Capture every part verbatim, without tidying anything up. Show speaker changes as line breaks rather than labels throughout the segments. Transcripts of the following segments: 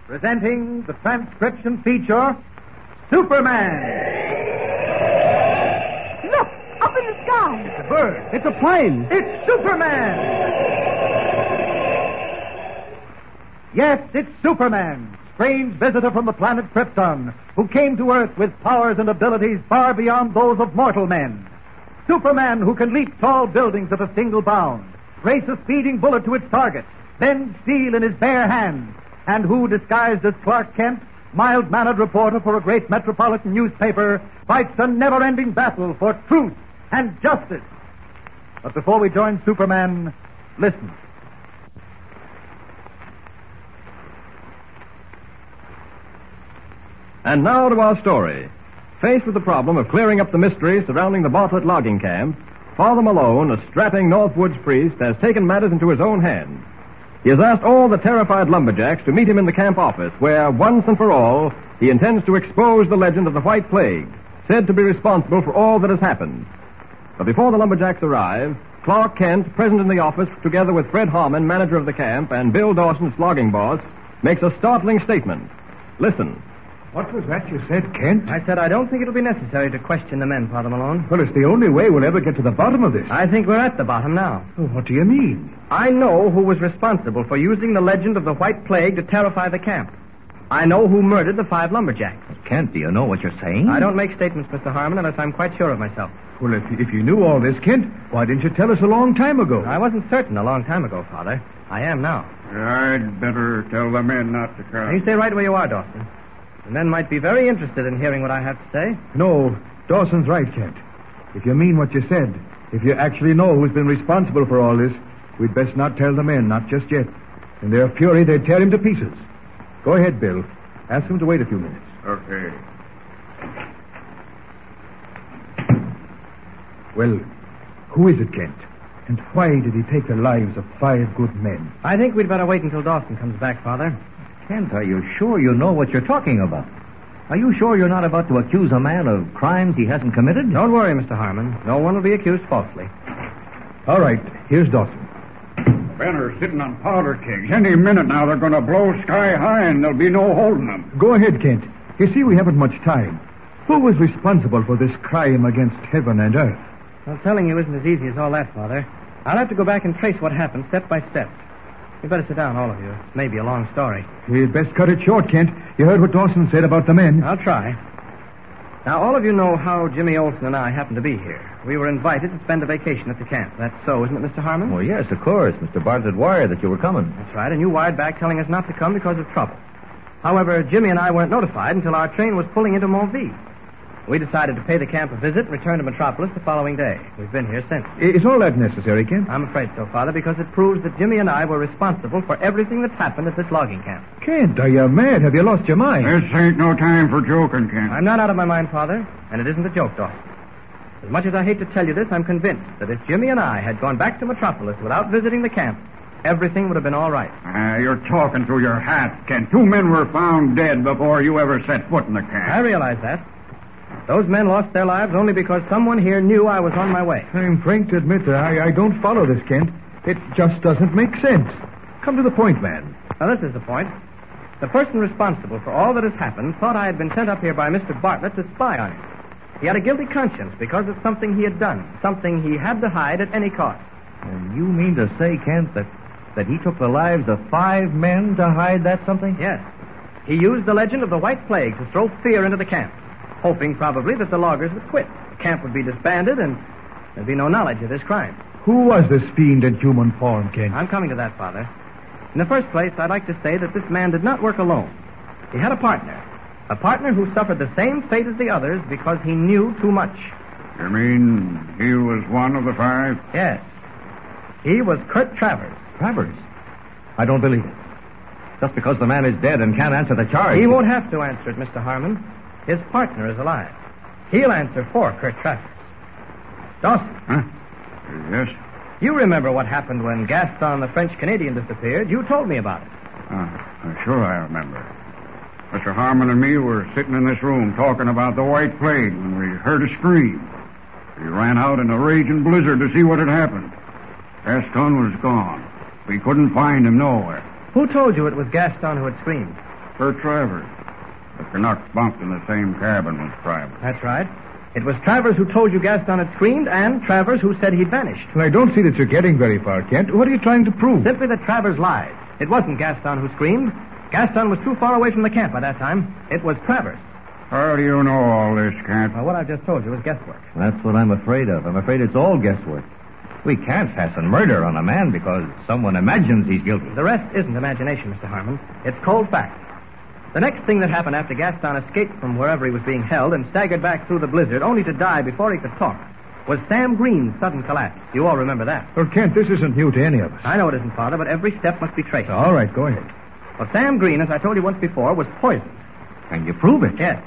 Presenting the transcription feature, Superman.
Look, up in the sky.
It's a bird.
It's a plane.
It's Superman. Yes, it's Superman, strange visitor from the planet Krypton, who came to Earth with powers and abilities far beyond those of mortal men. Superman who can leap tall buildings at a single bound, race a speeding bullet to its target, then steel in his bare hands, and who, disguised as Clark Kent, mild-mannered reporter for a great metropolitan newspaper, fights a never-ending battle for truth and justice. But before we join Superman, listen.
And now to our story. Faced with the problem of clearing up the mystery surrounding the Bartlett logging camp, Father Malone, a strapping Northwoods priest, has taken matters into his own hands. He has asked all the terrified lumberjacks to meet him in the camp office, where, once and for all, he intends to expose the legend of the White Plague, said to be responsible for all that has happened. But before the lumberjacks arrive, Clark Kent, present in the office, together with Fred Harmon, manager of the camp, and Bill Dawson, logging boss, makes a startling statement. Listen.
What was that you said, Kent?
I said I don't think it'll be necessary to question the men, Father Malone.
Well, it's the only way we'll ever get to the bottom of this.
I think we're at the bottom now.
Oh, what do you mean?
I know who was responsible for using the legend of the White Plague to terrify the camp. I know who murdered the five lumberjacks.
Kent, do you know what you're saying?
I don't make statements, Mister Harmon, unless I'm quite sure of myself.
Well, if, if you knew all this, Kent, why didn't you tell us a long time ago?
I wasn't certain a long time ago, Father. I am now.
I'd better tell the men not to come.
You stay right where you are, Dawson. The men might be very interested in hearing what I have to say.
No, Dawson's right, Kent. If you mean what you said, if you actually know who's been responsible for all this, we'd best not tell the men, not just yet. In their fury, they'd tear him to pieces. Go ahead, Bill. Ask him to wait a few minutes.
Okay.
Well, who is it, Kent? And why did he take the lives of five good men?
I think we'd better wait until Dawson comes back, Father.
Kent, are you sure you know what you're talking about? Are you sure you're not about to accuse a man of crimes he hasn't committed?
Don't worry, Mister Harmon. No one will be accused falsely.
All right, here's Dawson.
Men are sitting on powder kegs. Any minute now they're going to blow sky high and there'll be no holding them.
Go ahead, Kent. You see, we haven't much time. Who was responsible for this crime against heaven and earth?
Well, telling you isn't as easy as all that, Father. I'll have to go back and trace what happened step by step. You better sit down, all of you. It may be a long story.
We'd best cut it short, Kent. You heard what Dawson said about the men.
I'll try. Now, all of you know how Jimmy Olsen and I happened to be here. We were invited to spend a vacation at the camp. That's so, isn't it, Mister Harmon?
Oh, yes, of course. Mister Bartlett wired that you were coming.
That's right, and you wired back telling us not to come because of trouble. However, Jimmy and I weren't notified until our train was pulling into Mulvey. We decided to pay the camp a visit and return to Metropolis the following day. We've been here since.
Is all that necessary, Kent?
I'm afraid so, Father, because it proves that Jimmy and I were responsible for everything that's happened at this logging camp.
Kent, are you mad? Have you lost your mind?
This ain't no time for joking, Kent.
I'm not out of my mind, Father, and it isn't a joke, Dawson. As much as I hate to tell you this, I'm convinced that if Jimmy and I had gone back to Metropolis without visiting the camp, everything would have been all right.
Ah, you're talking through your hat, Kent. Two men were found dead before you ever set foot in the camp.
I realize that. Those men lost their lives only because someone here knew I was on my way.
I'm frank to admit that I, I don't follow this, Kent. It just doesn't make sense. Come to the point, man.
Now, this is the point. The person responsible for all that has happened thought I had been sent up here by Mister Bartlett to spy on him. He had a guilty conscience because of something he had done, something he had to hide at any cost.
And you mean to say, Kent, that, that he took the lives of five men to hide that something?
Yes. He used the legend of the White Plague to throw fear into the camp, hoping probably that the loggers would quit. The camp would be disbanded and there'd be no knowledge of his crime.
Who was this fiend in human form, Kent?
I'm coming to that, Father. In the first place, I'd like to say that this man did not work alone. He had a partner. A partner who suffered the same fate as the others because he knew too much.
You mean he was one of the five?
Yes. He was Kurt Travers.
Travers? I don't believe it. Just because the man is dead and can't answer the charge.
He won't have to answer it, Mister Harmon. His partner is alive. He'll answer for Kurt Travers. Dawson.
Huh? Yes?
You remember what happened when Gaston, the French-Canadian, disappeared. You told me about it.
Uh, sure I remember. Mister Harmon and me were sitting in this room talking about the White Plague when we heard a scream. We ran out in a raging blizzard to see what had happened. Gaston was gone. We couldn't find him nowhere.
Who told you it was Gaston who had screamed?
Kurt Travers. The Canucks bunked in the same cabin with Travers.
That's right. It was Travers who told you Gaston had screamed, and Travers who said he'd vanished.
Well, I don't see that you're getting very far, Kent. What are you trying to prove?
Simply that Travers lied. It wasn't Gaston who screamed. Gaston was too far away from the camp by that time. It was Travers.
How do you know all this, Kent?
Well, what I've just told you is guesswork.
That's what I'm afraid of. I'm afraid it's all guesswork. We can't fasten murder on a man because someone imagines he's guilty.
The rest isn't imagination, Mister Harmon. It's cold fact. The next thing that happened after Gaston escaped from wherever he was being held and staggered back through the blizzard only to die before he could talk was Sam Green's sudden collapse. You all remember that.
Well, Kent, this isn't new to any of us.
I know it isn't, Father, but every step must be traced.
All right, go ahead.
Well, Sam Green, as I told you once before, was poisoned.
Can you prove it?
Yes.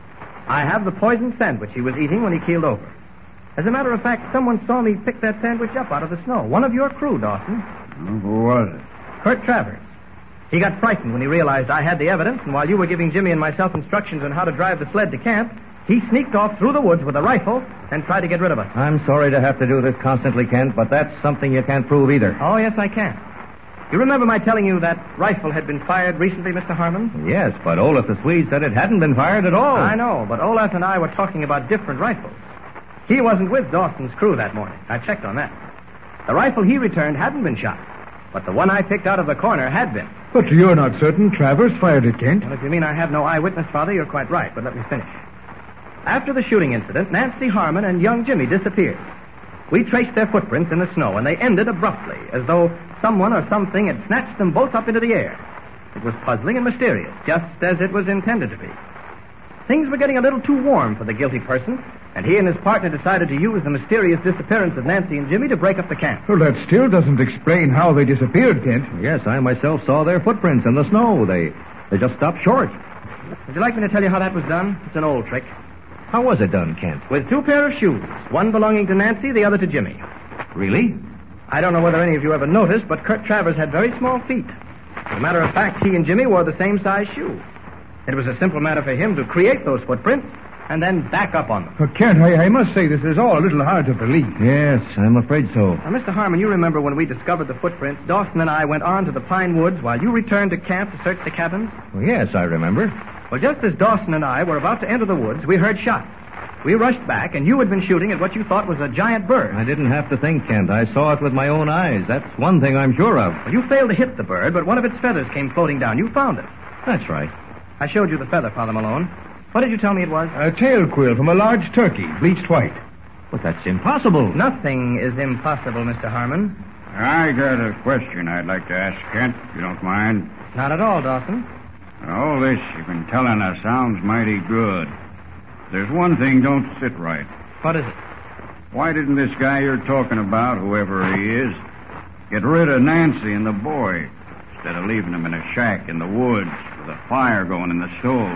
I have the poisoned sandwich he was eating when he keeled over. As a matter of fact, someone saw me pick that sandwich up out of the snow. One of your crew, Dawson.
Well, who was it?
Kurt Travers. He got frightened when he realized I had the evidence, and while you were giving Jimmy and myself instructions on how to drive the sled to camp, he sneaked off through the woods with a rifle and tried to get rid of us.
I'm sorry to have to do this constantly, Kent, but that's something you can't prove either.
Oh, yes, I can. You remember my telling you that rifle had been fired recently, Mister Harmon?
Yes, but Olaf the Swede said it hadn't been fired at all.
I know, but Olaf and I were talking about different rifles. He wasn't with Dawson's crew that morning. I checked on that. The rifle he returned hadn't been shot, but the one I picked out of the corner had been.
But you're not certain Travers fired it, Kent.
Well, if you mean I have no eyewitness, Father, you're quite right, but let me finish. After the shooting incident, Nancy Harmon and young Jimmy disappeared. We traced their footprints in the snow, and they ended abruptly, as though someone or something had snatched them both up into the air. It was puzzling and mysterious, just as it was intended to be. Things were getting a little too warm for the guilty person, and he and his partner decided to use the mysterious disappearance of Nancy and Jimmy to break up the camp.
Well, that still doesn't explain how they disappeared, Kent.
Yes, I myself saw their footprints in the snow. They they just stopped short.
Would you like me to tell you how that was done? It's an old trick.
How was it done, Kent?
With two pair of shoes, one belonging to Nancy, the other to Jimmy.
Really?
I don't know whether any of you ever noticed, but Kurt Travers had very small feet. As a matter of fact, he and Jimmy wore the same size shoe. It was a simple matter for him to create those footprints and then back up on them.
Well, Kent, I, I must say this is all a little hard to believe.
Yes, I'm afraid so.
Now, Mister Harmon, you remember when we discovered the footprints, Dawson and I went on to the pine woods while you returned to camp to search the cabins?
Well, yes, I remember.
Well, just as Dawson and I were about to enter the woods, we heard shots. We rushed back, and you had been shooting at what you thought was a giant bird.
I didn't have to think, Kent. I saw it with my own eyes. That's one thing I'm sure of.
Well, you failed to hit the bird, but one of its feathers came floating down. You found it.
That's right.
I showed you the feather, Father Malone. What did you tell me it was?
A tail quill from a large turkey, bleached white.
But that's impossible.
Nothing is impossible, Mister Harmon.
I got a question I'd like to ask Kent, if you don't mind.
Not at all, Dawson.
All this you've been telling us sounds mighty good. There's one thing don't sit right.
What is it?
Why didn't this guy you're talking about, whoever he is, get rid of Nancy and the boy instead of leaving them in a shack in the woods with a fire going in the stove?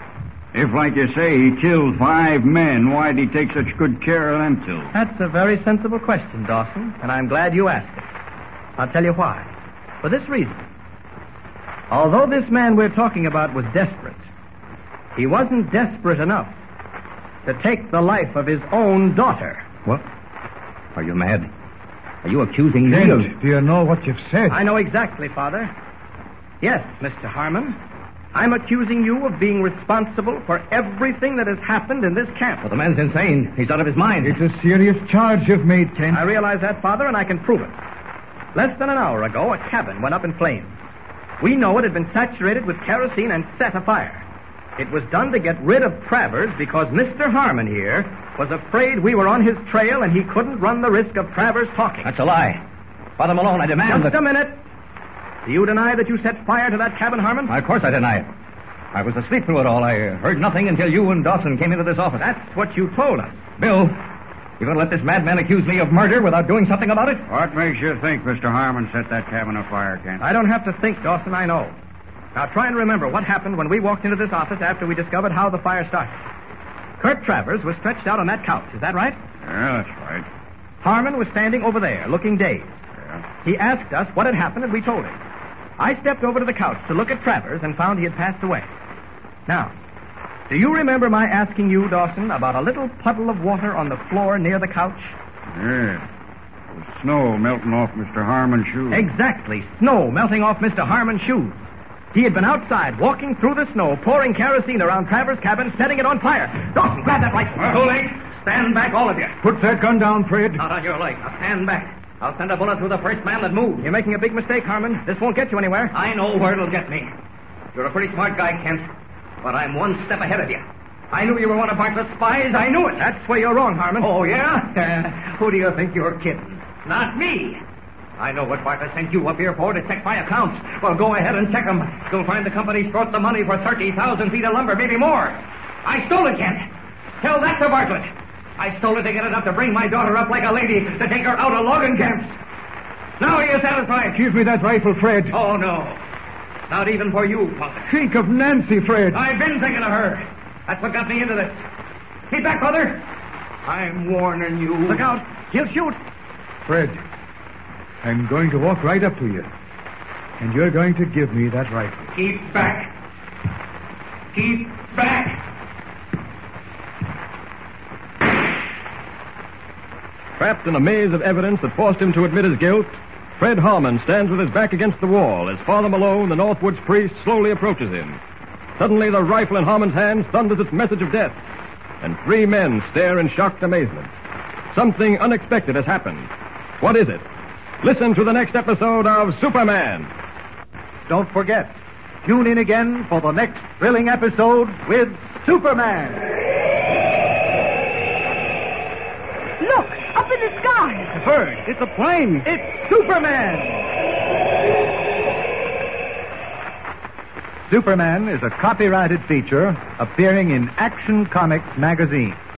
If, like you say, he killed five men, why'd he take such good care of them two?
That's a very sensible question, Dawson, and I'm glad you asked it. I'll tell you why. For this reason. Although this man we're talking about was desperate, he wasn't desperate enough to take the life of his own daughter.
What? Are you mad? Are you accusing me
Kent,
of...
do you know what you've said?
I know exactly, Father. Yes, Mister Harmon. I'm accusing you of being responsible for everything that has happened in this camp.
Well, the man's insane. He's out of his mind.
It's a serious charge you've made, Kent.
I realize that, Father, and I can prove it. Less than an hour ago, a cabin went up in flames. We know it had been saturated with kerosene and set afire. It was done to get rid of Travers because Mister Harmon here was afraid we were on his trail and he couldn't run the risk of Travers talking.
That's a lie. Father Malone, I demand
Just
that...
a minute. Do you deny that you set fire to that cabin, Harmon?
Of course I deny it. I was asleep through it all. I heard nothing until you and Dawson came into this office.
That's what you told us.
Bill, you going to let this madman accuse me of murder without doing something about it?
What makes you think Mister Harmon set that cabin afire, Kent?
I don't have to think, Dawson, I know. Now try and remember what happened when we walked into this office after we discovered how the fire started. Kurt Travers was stretched out on that couch, is that right?
Yeah, that's right.
Harmon was standing over there, looking dazed.
Yeah.
He asked us what had happened, and we told him. I stepped over to the couch to look at Travers and found he had passed away. Now, do you remember my asking you, Dawson, about a little puddle of water on the floor near the couch?
Yeah. It was snow melting off Mister Harmon's shoes.
Exactly. Snow melting off Mister Harmon's shoes. He had been outside, walking through the snow, pouring kerosene around Travers' cabin, setting it on fire. Dawson, grab that rifle.
Too late. Stand back, all of you.
Put that gun down, Fred.
Not on your leg. Now stand back. I'll send a bullet through the first man that moves.
You're making a big mistake, Harmon. This won't get you anywhere.
I know where it'll get me. You're a pretty smart guy, Kent. But I'm one step ahead of you. I knew you were one of Bartlett's spies. I knew it.
That's where you're wrong, Harmon.
Oh, yeah? Uh, who do you think you're kidding? Not me. I know what Bartlett sent you up here for, to check my accounts. Well, go ahead and check them. You'll find the company's brought the money for thirty thousand feet of lumber, maybe more. I stole it, Kent. Tell that to Bartlett. I stole it to get enough to bring my daughter up like a lady, to take her out of logging camps. Now are you satisfied?
Give me that rifle, Fred.
Oh, no. Not even for you, Father.
Think of Nancy, Fred.
I've been thinking of her. That's what got me into this. Keep back, Father. I'm warning you.
Look out. He'll shoot.
Fred, I'm going to walk right up to you. And you're going to give me that rifle.
Keep back. Keep back.
Trapped in a maze of evidence that forced him to admit his guilt, Fred Harmon stands with his back against the wall as Father Malone, the Northwoods priest, slowly approaches him. Suddenly, the rifle in Harmon's hands thunders its message of death, and three men stare in shocked amazement. Something unexpected has happened. What is it? Listen to the next episode of Superman.
Don't forget, tune in again for the next thrilling episode with Superman.
Look, up in the sky.
A bird. It's a plane. It's Superman. Superman is a copyrighted feature appearing in Action Comics magazine.